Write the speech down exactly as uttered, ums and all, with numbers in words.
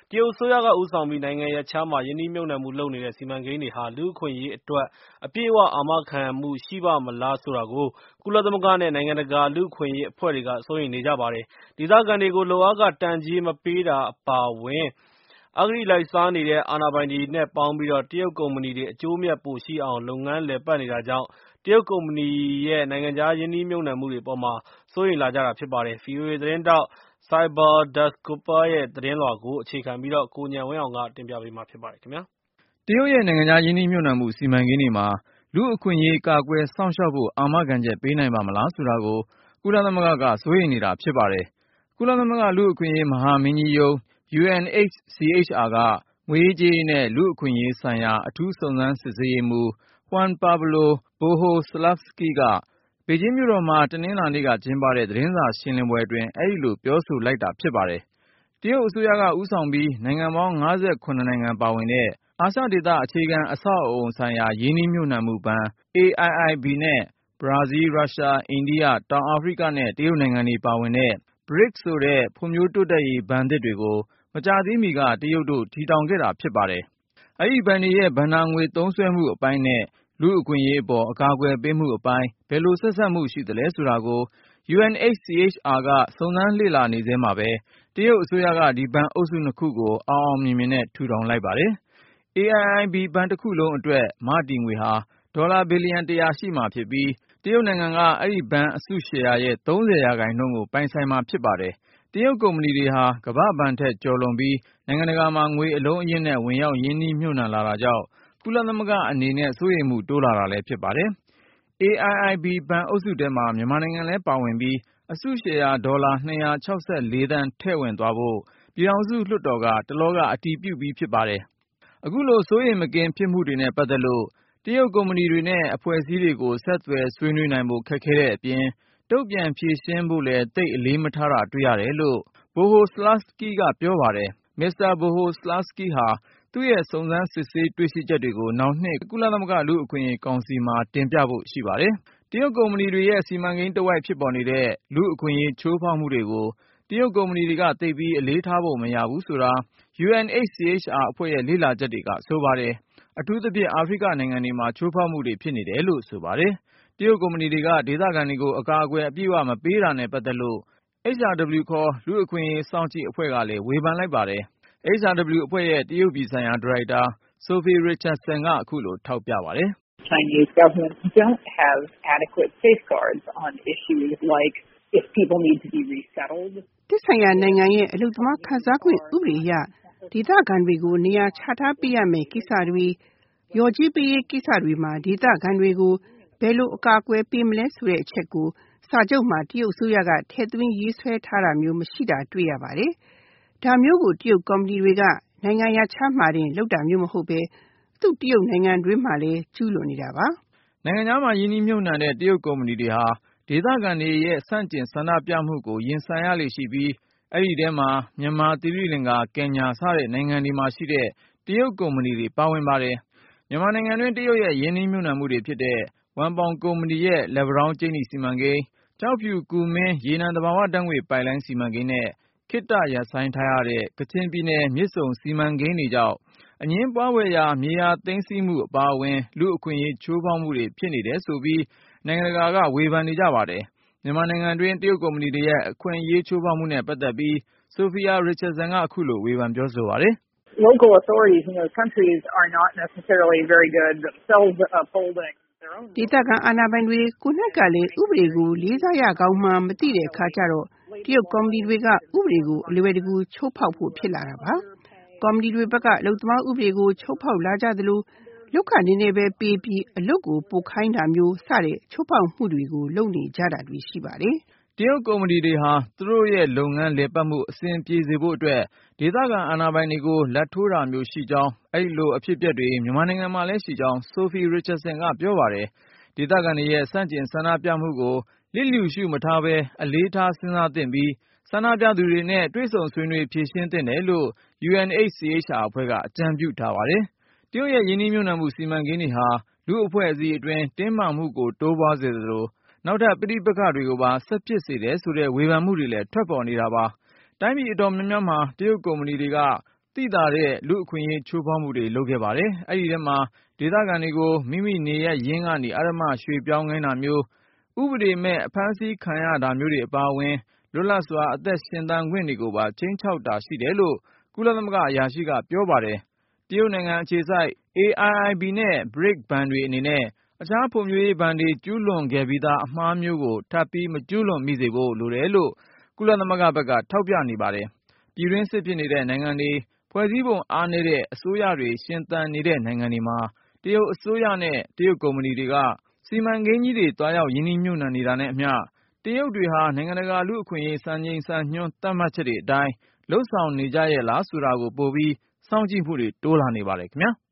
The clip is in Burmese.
တရုတ်အစိုးရကဦးဆောင်ပြီးနိုင်ငံရပ်ခြားမှာရင်းနှီးမြှုပ်နှံမှုလုပ်နေတဲ့စီမံကိန်းတွေဟာလူ့အခွင့်အရေးအတွက်အပြည့်အဝအာမခံမှုရှိပါ့မလားဆိုတာကိုကုလသမဂ္ဂနဲ့နိုင်ငံတကာလူ့အခွင့်အရေးအဖွဲ့တွေကစိုးရိမ်နေကြပါတယ်။ဒေသခံတွေကိုလုပ်အားခတန်ကြေးမပေးတာအပါအဝင်အဂတိလိုက်စားနေတဲ့အာဏာပိုင်တွေနဲ့ပေါင်းပြီးတော့တရုတ်ကုမ္ပဏီတွေအကျိုးအမြတ်ပိုရှိအောင်လုပ်ငန်းလည်ပတ်နေတာကြောင့်တရုတ်ကုမ္ပဏီရဲ့နိုင်ငံခြားရင်းနှီးမြှုပ်နှံမှုတွေအပေါ်မှာစိုးရိမ်လာကြတာဖြစ်ပါတယ်။ ဗွီအိုအေသတင်းထောက် Saibal Dasgupta ရဲ့သတင်းလွှာကိုအခြေခံပြီးတော့ကိုဉာဏ်ဝင်းအောင်ကတင်ပြပေးမှာဖြစ်ပါတယ်ခင်ဗျာ။တရုတ်ရဲ့နိုင်ငံခြားရင်းနှီးမြှုပ်နှံမှုစီမံကိန်းတွေမှာလူ့အခွင့်အရေးကာကွယ်စောင့်ရှောက်ဖို့အာမခံချက်ပေးနိုင်ပါ့မလားဆိုတာကိုကုလသမဂ္ဂကစိုးရိမ်နေတာဖြစ်ပါတယ်။ကုလသမဂ္ဂလူ့အခွင့်အရေးမဟာမင်းကြီးရုံး U N H C H R ကငွေရေးကြေးရေးနဲ့လူ့အခွင့်အရေးဆိုင်ရာအထူးစုံစမ်းစစ်ဆေးရေးမှူး Juan Pablo Bohoslavsky ကဘေဂျင်းမြို့တော်မှာတနင်္လာနေ့ကကျင်းပတဲ့သတင်းစာရှင်းလင်းပွဲအတွင်းအဲဒီလိုပြောဆိုလိုက်တာဖြစ်ပါတယ်။တရုတ်အစိုးရကဦးဆောင်ပြီးနိုင်ငံပေါင်း၅၇နိုင်ငံပါဝင်တဲ့အာရှဒေသအခြေခံအဆောက်အအုံဆိုင်ရာရင်းနှီးမြှုပ်နှံမှုဘဏ် A I I B နဲ့ဘရာဇီး၊ရုရှား၊အိန္ဒိယ၊တောင်အာဖရိကနဲ့တရုတ်နိုင်ငံတွေပါဝင်တဲ့ B R I C S ဆိုတဲ့ဖွံ့ဖြိုးတိုးတက်ရေးဘဏ်သစ်တွေကိုမကြာသေးမီကတရုတ်တို့ထူထောင်ခဲ့တာဖြစ်ပါတယ်။အဲဒီဘဏ်တွေရဲ့ဘဏ္ဍာငွေသုံးစွဲမှုအပိုင်းနဲ့လူ့အခွင့်အရေးအပေါ်အကာအကွယ်ပေးမှုအပိုင်းဘယ်လိုဆက်စပ်မှုရှိသလဲဆိုတာကို U N H C H R ကစုံစမ်းလေ့လာနေဆဲမှာပဲတရုတ်အစိုးရကဒီဘဏ်အုပ်စုနှစ်ခုကိုအောင်အောင်မြင်မြင်နဲ့ထူထောင်လိုက်ပါတယ်။ A I I B ဘဏ်တစ်ခုလုံးအတွက်မတည်ငွေဟာဒေါ်လာဘီလီယံတရာရှိမှာဖြစ်ပြီးတရုတ်နိုင်ငံကအဲဒီဘဏ်အစုရှယ်ယာရဲ့သုံးဆယ်ရာခိုင်နှုန်းကိုပိုင်ဆိုင်မှာဖြစ်ပါတယ်။တရုတ်ကုမ္ပဏီတွေဟာကမ္ဘာ့ဘဏ်ထက်ကျော်လွန်ပြီးနိုင်ငံတကာမှာငွေအလုံးအရင်းနဲ့ဝင်ရောက်ရင်းနှီးမြှုပ်နှံလာတာကြောင့်ကုလသမဂ္ဂအနေနဲ့စိုးရိမ်မှုတိုးလာတာလည်းဖြစ်ပါတယ်။ A I I B ဘဏ်အုပ်စုထဲမှာမြန်မာနိုင်ငံလည်းပါဝင်ပြီးအစုရှယ်ယာဒေါ်လာ၂၆၄သန်းထည့်ဝင်သွားဖို့ပြည်ထောင်စုလွှတ်တော်ကတလောကအတည်ပြုပြီးဖြစ်ပါတယ်။အခုလိုစိုးရိမ်မကင်းဖြစ်မှုတွေနဲ့ပတ်သက်လို့တရုတ်ကုမ္ပဏီတွေနဲ့အဖွဲ့အစည်းတွေကိုဆက်သွယ်ဆွေးနွေးနိုင်ဖို့ခက်ခဲတဲ့အပြင်တုံ့ပြန်ဖြေရှင်းဖို့လည်းသိပ်အလေးမထားတာတွေ့ရတယ်လို့ Bohoslavsky ကပြောပါတယ်။ မစ္စတာ Bohoslavsky ဟာသူ့ရဲ့စုံစမ်းစစ်ဆေးတွေ့ရှိချက်တွေကိုနောက်နှစ်ကုလသမဂ္ဂလူ့အခွင့်အရေးကောင်စီမှာတင်ပြဖို့ရှိပါတယ်။တရုတ်ကုမ္ပဏီတွေရဲ့စီမံကိန်းတဝိုက်ဖြစ်ပေါ်နေတဲ့လူ့အခွင့်အရေးချိုးဖေါက်မှုတွေကိုတရုတ်ကုမ္ပဏီတွေကသိပ်ပြီးအလေးထားပုံမရဘူးဆိုတာ U N H C H R အဖွဲ့ရဲ့လေ့လာချက်တွေကဆိုပါတယ်။အထူးသဖြင့်အာဖရိကနိုင်ငံတွေမှာချိုးဖေါက်မှုတွေဖြစ်နေတယ်လို့ဆိုပါတယ်။တရုတ်ကုမ္ပဏီတွေကဒေသခံတွေကိုအကာအကွယ်အပြည့်အဝမပေးတာနဲ့ပတ်သက်လို့ H R W ခေါ်လူ့အခွင့်အရေးစောင့်ကြည့်အဖွဲ့ကလည်းဝေဖန်လိုက်ပါတယ်။ H R W အဖွဲ့ရဲ့တရုတ်ပြည်ဆိုင်ရာဒါရိုက်တာ Sophie Richardson ကအခုလိုထောက်ပြပါတယ်။ Chinese government don't have adequate safeguards on issues like if people need to be resettled. သက်ဆိုင်ရာနိုင်ငံရဲ့အလုပ်သမားခံစားခွင့်ဥပဒေအရဒေသခံတွေကိုနေရာချထားပေးရမယ့်ကိစ္စတွေလျော်ကြေးပေးရေးကိစ္စတွေမှာဒေသခံတွေကိုဘယ်လိုအကာအကွယ်ပေးမလဲဆိုတဲ့အချက်ကိုစာချုပ်မှာတရုတ်အစိုးရကထည့်သွင်းရေးဆွဲထားတာမျိုးမရှိတာတွေ့ရပါတယ်။ဒါမျိုးကိုတရုတ်ကုမ္ပဏီတွေကနိုင်ငံရပ်ခြားမှာတင်လုပ်တာမျိုးမဟုတ်ပဲသူ့တရုတ်နိုင်ငံတွင်းမှာလည်းကျူးလွန်နေတာပါ။နိုင်ငံခြားမှာယင်းနှီးမြှုပ်နှံတဲ့တရုတ်ကုမ္ပဏီတွေဟာဒေသခံတွေရဲ့ဆန့်ကျင်ဆန္ဒပြမှုကိုရင်ဆိုင်ရလေ့ရှိပြီးအဲဒီထဲမှာမြန်မာ၊သီရိလင်္ကာ၊ကင်ညာစတဲ့နိုင်ငံတွေမှာရှိတဲ့တရုတ်ကုမ္ပဏီတွေပါဝင်ပါတယ်။မြန်မာနိုင်ငံတွင်းတရုတ်ရဲ့ရင်းနှီးမြှုပ်နှံမှုတွေဖြစ်တဲ့ဝမ်ပေါင်ကုမ္ပဏီရဲ့လက်ပံတောင်းကြေးနီစီမံကိန်း၊ကျောက်ဖြူကူမင်းရေနံသဘာဝဓာတ်ငွေ့ပိုက်လိုင်းစီမံကိန်းနဲ့ခေတ္တရပ်ဆိုင်းထားရတဲ့ကချင်ပြည်နယ်မြစ်ဆုံစီမံကိန်းတွေကြောင့်အငြင်းပွားဖွယ်ရာမြေယာသိမ်းဆည်းမှုအပါအဝင်လူ့အခွင့်အရေးချိုးဖေါက်မှုတွေဖြစ်နေတယ်ဆိုပြီးနိုင်ငံတကာကဝေဖန်နေကြပါတယ်။မြန်မာနိုင်ငံတွင်းတရုတ်ကုမ္ပဏီတွေရဲ့အခွင့်အရေးချိုးဖေါက်မှုနဲ့ပတ်သက်ပြီး Sophie Richardson ကအခုလိုဝေဖန်ပြောဆိုပါတယ်။ Local authorities in those countries are not necessarily very good themselves upholding their own. ဒေသခံအာဏာပိုင်တွေကိုယ်နှိက်ကလည်းဥပဒေကိုလေးစားရကောင်းမှမသိတဲ့အခါကျတော့တရုတ်ကုမ္ပဏီတွေကဥပဒေကိုအလွယ်တကူချိုးဖောက်ဖို့ဖြစ်လာတာပါ။ကုမ္ပဏီတွေဘက်ကအလုပ်သမားဥပဒေကိုချိုးဖောက်လာကြသလိုလုပ်ခနည်းနည်းပဲပေးပြီးအလုပ်ကိုပိုခိုင်းတာမျိုးစတဲ့ချိုးဖောက်မှုတွေကိုလုပ်နေကြတာတွေရှိပါတယ်။တရုတ်ကုမ္ပဏီတွေဟာသူတို့ရဲ့လုပ်ငန်းလည်ပတ်မှုအဆင်ပြေစေဖို့အတွက်ဒေသခံအာဏာပိုင်တွေကိုလာဘ်ထိုးတာမျိုးရှိကြောင်းအဲဒီလိုအဖြစ်အပျက်တွေမြန်မာနိုင်ငံမှာလည်းရှိကြောင်း Sophie Richardson ကပြောပါတယ်။ဒေသခံတွေရဲ့ဆန့်ကျင်ဆန္ဒပြမှုကိုလျစ်လျူရှုမထားပဲအလေးထားစဉ်းစားသင့်ပြီးဆန္ဒပြသူတွေနဲ့တွေ့ဆုံဆွေးနွေးဖြေရှင်းသင့်တယ်လို့ U N H C H R အဖွဲ့ကအကြံပြုထားပါတယ်။တရုတ်ရဲ့ရင်းနှီးမြှုပ်နှံမှုစီမံကိန်းတွေဟာလူ့အဖွဲ့အစည်းအတွင်းတင်းမာမှုကိုတိုးပွားစေသလိုနောက်ထပ်ပဋိပက္ခတွေကိုပါဆက်ဖြစ်စေတယ်ဆိုတဲ့ဝေဖန်မှုတွေလည်းထွက်ပေါ်နေတာပါ။တိုင်းပြည်အတော်များများမှာတရုတ်ကုမ္ပဏီတွေကသိသာတဲ့လူ့အခွင့်အရေးချိုးဖောက်မှုတွေလုပ်ခဲ့ပါတယ်။အဲဒီထဲမှာဒေသခံတွေကိုမိမိနေရပ်ရင်းကနေအဓမ္မရွှေ့ပြောင်းခိုင်းတာမျိုးဥပဒေမဲ့အဖမ်းဆီးခံရတာမျိုးတွေအပါအဝင်လွတ်လပ်စွာအသက်ရှင်သန်ခွင့်တွေကိုပါခြိမ်းခြောက်တာရှိတယ်လို့ကုလသမဂ္ဂအရာရှိကပြောပါတယ်။တရုတ်နိုင်ငံအခြေစိုက် အေ အိုင် အိုင် ဘီ နဲ့ ဘရစ် ဘဏ်တွေအနေနဲ့အခြားဖွံ့ဖြိုးရေးဘဏ်တွေကျူးလွန်ခဲ့ပြီးသားအမှားမျိုးကိုထပ်ပြီးမကျူးလွန်မိစေဖို့လိုတယ်လို့ကုလသမဂ္ဂဘက်ကထောက်ပြနေပါတယ်။ပြည်တွင်းစစ်ဖြစ်နေတဲ့နိုင်ငံတွေဖွဲ့စည်းပုံအားနည်းတဲ့အစိုးရတွေရှင်သန်နေတဲ့နိုင်ငံတွေမှာတရုတ်အစိုးရနဲ့တရုတ်ကုမ္ပဏီတွေကစီမံကိန်းကြီးတွေတွားရောက်ရင်းနှီးမြှုပ်နှံနေတာနဲ့အမျှတရုတ်တွေဟာနိုင်ငံတကာလူ့အခွင့်အရေးစံချိန်စံညွှန်းသတ်မှတ်ချက်တွေအတိုင်းလုပ်ဆောင်နေကြရဲ့လားဆိုတာကိုပိုပြီးစောင့်ကြည့်မှုတွေတိုးလာနေပါတယ်ခင်ဗျာ။